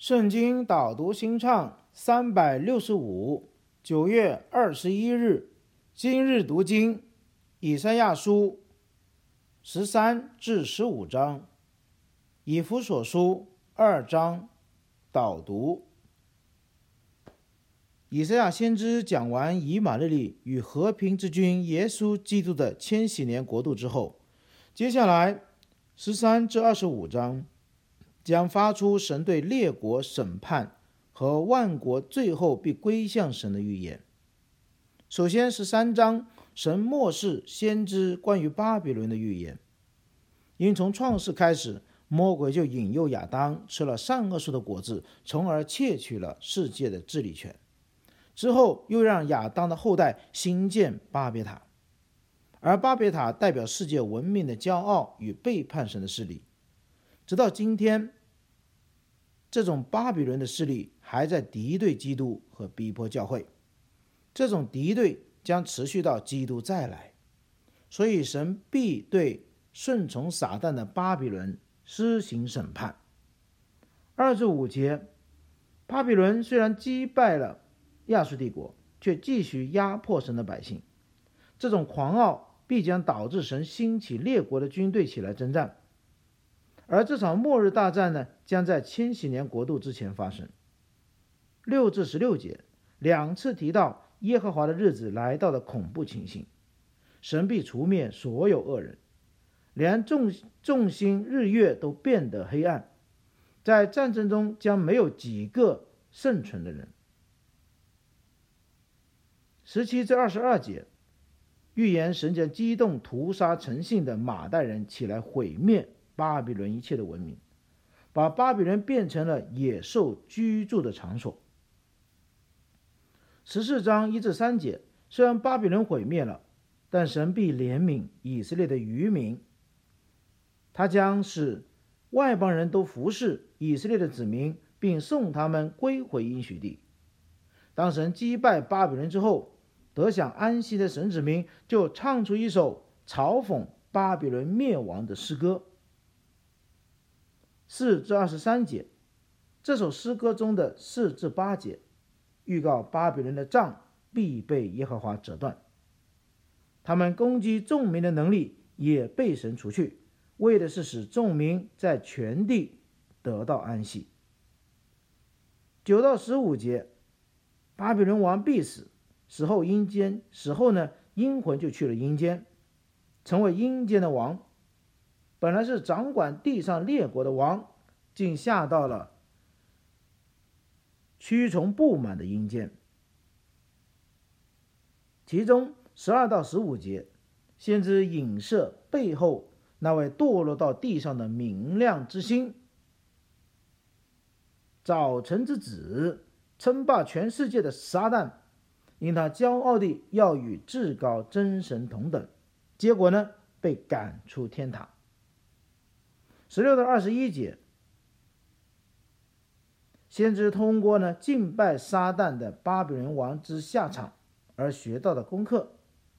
圣经导读新唱365， 9月21日，今日读经以赛亚书13至15章，以弗所书2章。导读。以赛亚先知讲完以马内利与和平之君耶稣基督的千禧年国度之后，接下来13至25章将发出神对列国审判和万国最后必归向神的预言。首先13章，神漠视先知关于巴比伦的预言，因从创世开始，魔鬼就引诱亚当吃了善恶树的果子，从而窃取了世界的治理权。之后又让亚当的后代兴建巴别塔，而巴别塔代表世界文明的骄傲与背叛神的势力。直到今天，这种巴比伦的势力还在敌对基督和逼迫教会，这种敌对将持续到基督再来。所以神必对顺从撒旦的巴比伦施行审判。2至5节，巴比伦虽然击败了亚述帝国，却继续压迫神的百姓。这种狂傲必将导致神兴起列国的军队起来征战，而这场末日大战呢，将在千禧年国度之前发生。6至16节，两次提到耶和华的日子来到的恐怖情形，神必除灭所有恶人，连众星日月都变得黑暗，在战争中将没有几个幸存的人。17至22节，预言神将激动屠杀诚信的马代人起来毁灭巴比伦一切的文明，把巴比伦变成了野兽居住的场所。14章1至3节，虽然巴比伦毁灭了，但神必怜悯以色列的余民，他将使外邦人都服侍以色列的子民，并送他们归回应许地。当神击败巴比伦之后，得享安息的神子民就唱出一首嘲讽巴比伦灭亡的诗歌。4至23节，这首诗歌中的4至8节预告巴比伦的杖必被耶和华折断，他们攻击众民的能力也被神除去，为的是使众民在全地得到安息。9到15节，巴比伦王必死，死后呢，阴魂就去了阴间，成为阴间的王。本来是掌管地上列国的王，竟下到了蛆虫布满的阴间。其中12到15节，先知影射背后那位堕落到地上的明亮之星，早晨之子，称霸全世界的撒旦，因他骄傲地要与至高真神同等，结果呢，被赶出天堂。16到21节，先知通过呢敬拜撒旦的巴比伦王之下场而学到的功课。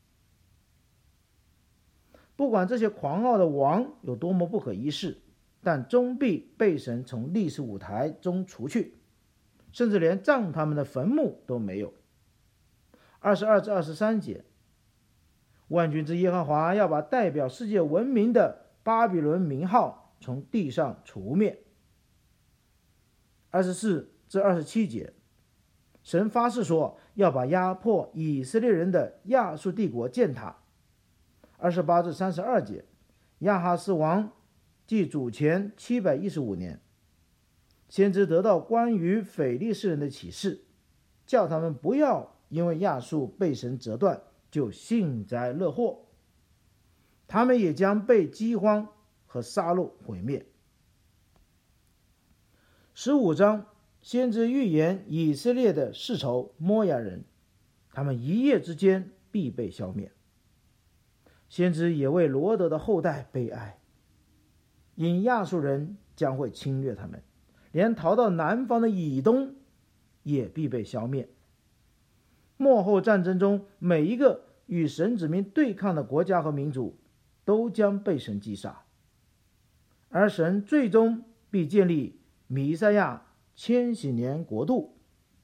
不管这些狂傲的王有多么不可一世，但终必被神从历史舞台中除去，甚至连葬他们的坟墓都没有。22至23节，万军之耶和华要把代表世界文明的巴比伦名号从地上除灭。24至27节，神发誓说要把压迫以色列人的亚述帝国践踏。28至32节，亚哈斯王即主前715年，先知得到关于非利士人的启示，叫他们不要因为亚述被神折断就幸灾乐祸，他们也将被饥荒和杀戮毁灭。15章，先知预言以色列的世仇摩押人，他们一夜之间必被消灭。先知也为罗德的后代悲哀，因亚述人将会侵略他们，连逃到南方的以东也必被消灭。末后战争中，每一个与神子民对抗的国家和民族都将被神击杀，而神最终必建立弥赛亚千禧年国度。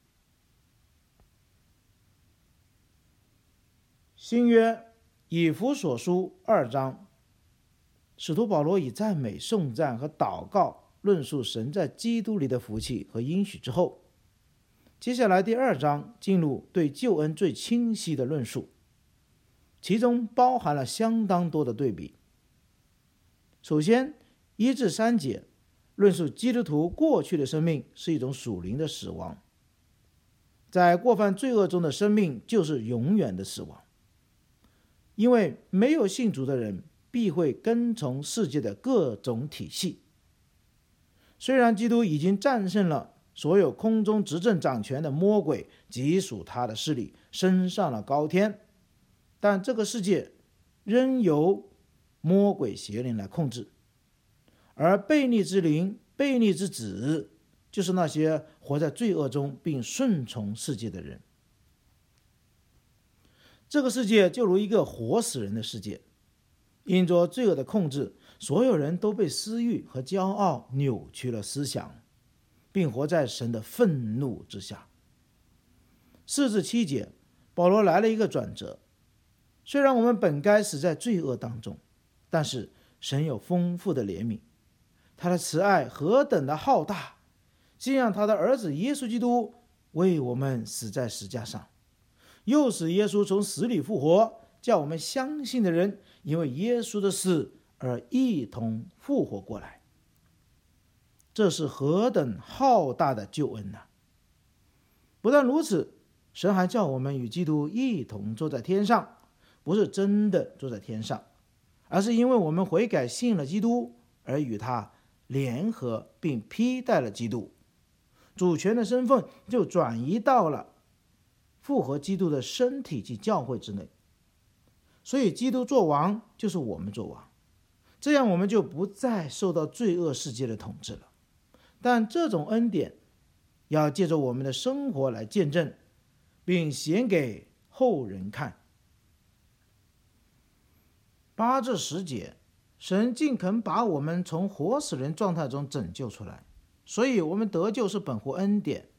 新约以弗所书2章，使徒保罗以赞美、颂赞和祷告论述神在基督里的福气和应许之后，接下来第2章进入对救恩最清晰的论述，其中包含了相当多的对比。首先1至3节论述基督徒过去的生命是一种属灵的死亡，在过犯罪恶中的生命就是永远的死亡，因为没有信主的人必会跟从世界的各种体系。虽然基督已经战胜了所有空中执政掌权的魔鬼及属他的势力，升上了高天，但这个世界仍由魔鬼邪灵来控制，而悖逆之灵、悖逆之子，就是那些活在罪恶中并顺从世界的人。这个世界就如一个活死人的世界，因着罪恶的控制，所有人都被私欲和骄傲扭曲了思想，并活在神的愤怒之下。4至7节，保罗来了一个转折。虽然我们本该死在罪恶当中，但是神有丰富的怜悯，他的慈爱何等的浩大，竟让他的儿子耶稣基督为我们死在十架上，又使耶稣从死里复活，叫我们相信的人因为耶稣的死而一同复活过来。这是何等浩大的救恩啊！不但如此，神还叫我们与基督一同坐在天上，不是真的坐在天上，而是因为我们悔改信了基督，而与他联合并披戴了基督，主权的身份就转移到了复活基督的身体及教会之内。所以基督做王，就是我们做王，这样我们就不再受到罪恶世界的统治了。但这种恩典要借着我们的生活来见证，并显给后人看。8至10节，神尽肯把我们从活死人状态中拯救出来，所以我们得救是本乎恩典。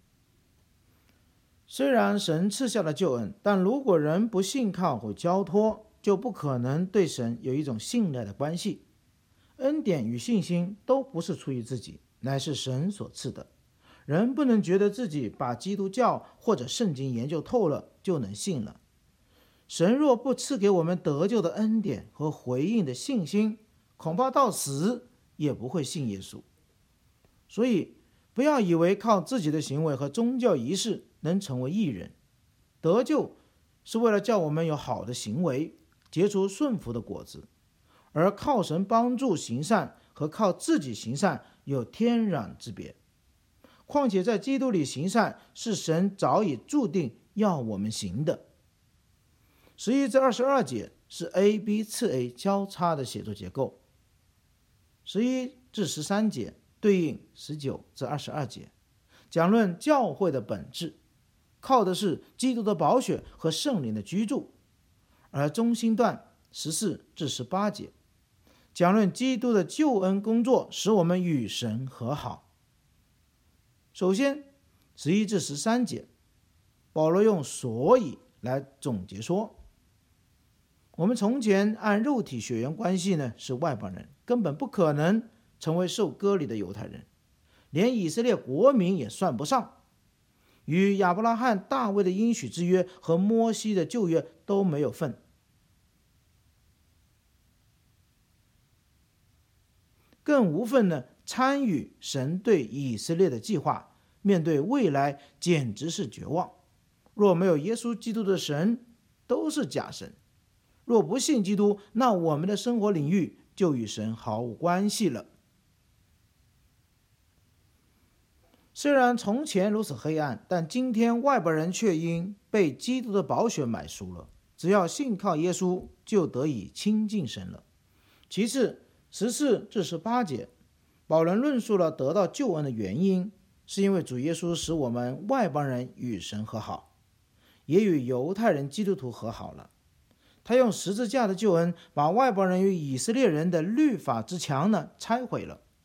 虽然神赐下了救恩，但如果人不信靠或交托，就不可能对神有一种信赖的关系。恩典与信心都不是出于自己，乃是神所赐的。人不能觉得自己把基督教或者圣经研究透了就能信了。神若不赐给我们得救的恩典和回应的信心，恐怕到死也不会信耶稣。所以不要以为靠自己的行为和宗教仪式能成为义人。得救是为了叫我们有好的行为，结出顺服的果子，而靠神帮助行善和靠自己行善有天壤之别。况且在基督里行善是神早已注定要我们行的。11至22节是 A、B 次 A 交叉的写作结构。11至13节对应19至22节，讲论教会的本质，靠的是基督的宝血和圣灵的居住。而中心段14至18节讲论基督的救恩工作使我们与神和好。首先11至13节，保罗用所以来总结说，我们从前按肉体血缘关系呢是外邦人，根本不可能成为受割礼的犹太人，连以色列国民也算不上，与亚伯拉罕、大卫的应许之约和摩西的旧约都没有份，更无份呢参与神对以色列的计划。面对未来简直是绝望。若没有耶稣基督的神，都是假神。若不信基督，那我们的生活领域就与神毫无关系了。虽然从前如此黑暗，但今天外邦人却因被基督的宝血买赎了，只要信靠耶稣，就得以亲近神了。其次14至18节，保罗论述了得到救恩的原因，是因为主耶稣使我们外邦人与神和好，也与犹太人基督徒和好了。他用十字架的救恩把外邦人与以色列人的律法之墙呢拆毁了，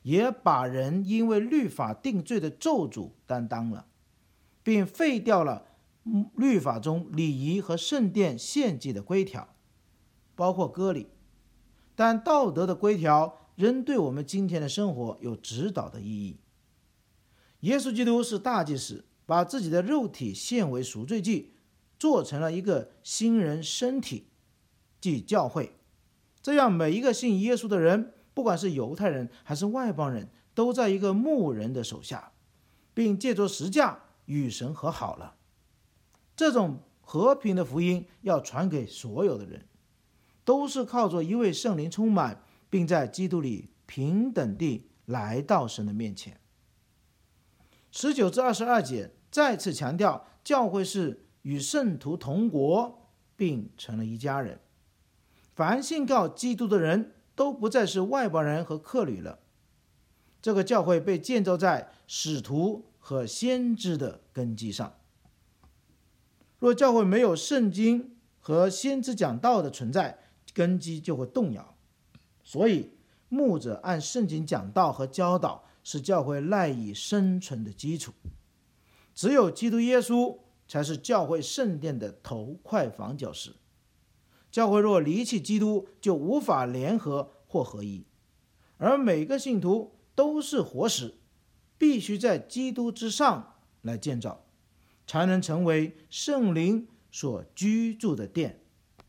也把人因为律法定罪的咒诅担当了，并废掉了律法中礼仪和圣殿献祭的规条，包括割礼。但道德的规条仍对我们今天的生活有指导的意义。耶稣基督是大祭司，把自己的肉体献为赎罪祭，做成了一个新人身体，即教会。这样每一个信耶稣的人，不管是犹太人还是外邦人，都在一个牧人的手下，并借着十架与神和好了。这种和平的福音要传给所有的人，都是靠着一位圣灵充满，并在基督里平等地来到神的面前。19至22节再次强调，教会是与圣徒同国，并成了一家人。凡信靠基督的人都不再是外邦人和客旅了。这个教会被建造在使徒和先知的根基上。若教会没有圣经和先知讲道的存在，根基就会动摇。所以牧者按圣经讲道和教导，是教会赖以生存的基础。只有基督耶稣才是教会圣殿的头块房角石。教会若离弃基督，就无法联合或合一。而每个信徒都是活石，必须在基督之上来建造，才能成为圣灵所居住的殿。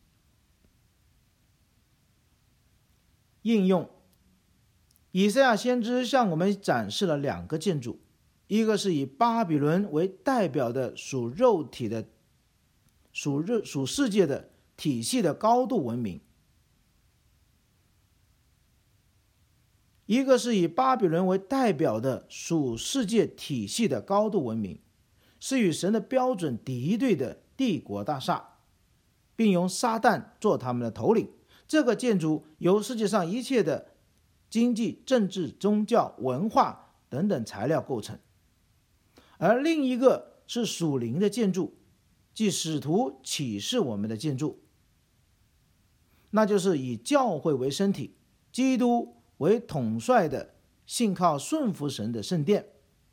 应用：以赛亚先知向我们展示了两个建筑，一个是以巴比伦为代表的属肉体的属世界的体系的高度文明，一个是以巴比伦为代表的属世界体系的高度文明，是与神的标准敌对的帝国大厦，并由撒旦做他们的头领。这个建筑由世界上一切的经济、政治、宗教、文化等等材料构成。而另一个是属灵的建筑，即使徒启示我们的建筑，那就是以教会为身体，基督为统帅的信靠顺服神的圣殿。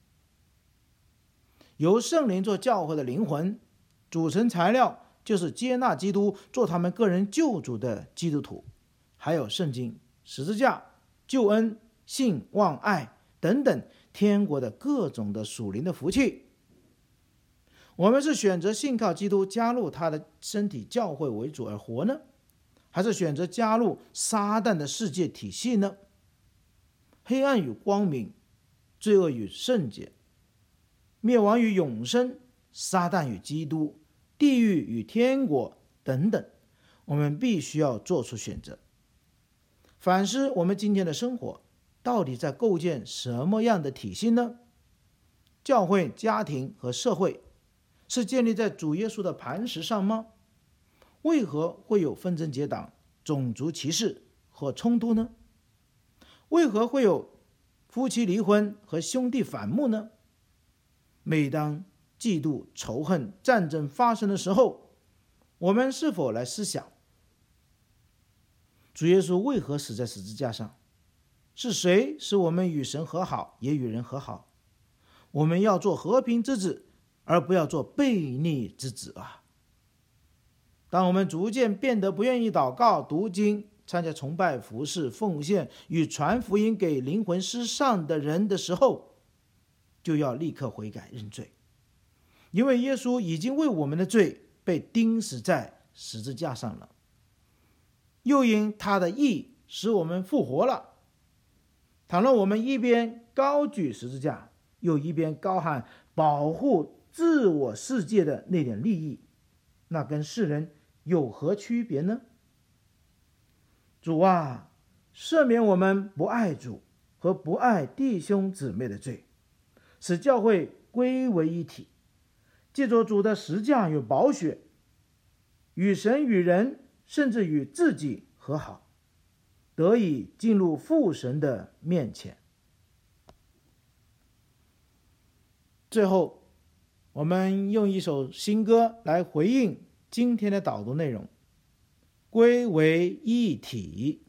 由圣灵做教会的灵魂，组成材料就是接纳基督做他们个人救主的基督徒，还有圣经、十字架、救恩、信、望、爱等等天国的各种的属灵的福气。我们是选择信靠基督加入他的身体教会为主而活呢，还是选择加入撒旦的世界体系呢？黑暗与光明，罪恶与圣洁，灭亡与永生，撒旦与基督，地狱与天国等等，我们必须要做出选择。反思我们今天的生活到底在构建什么样的体系呢？教会、家庭和社会是建立在主耶稣的磐石上吗？为何会有纷争结党、种族歧视和冲突呢？为何会有夫妻离婚和兄弟反目呢？每当嫉妒、仇恨、战争发生的时候，我们是否来思想，主耶稣为何死在十字架上？是谁使我们与神和好，也与人和好？我们要做和平之子，而不要做悖逆之子啊！当我们逐渐变得不愿意祷告、读经、参加崇拜、服事、奉献与传福音给灵魂失丧的人的时候，就要立刻悔改认罪，因为耶稣已经为我们的罪被钉死在十字架上了，又因他的义使我们复活了。倘若我们一边高举十字架，又一边高喊保护自我世界的那点利益，那跟世人有何区别呢？主啊，赦免我们不爱主和不爱弟兄姊妹的罪，使教会归为一体，借着主的十架与宝血，与神与人甚至与自己和好，得以进入父神的面前。最后，我们用一首新歌来回应今天的导读内容，归为一体。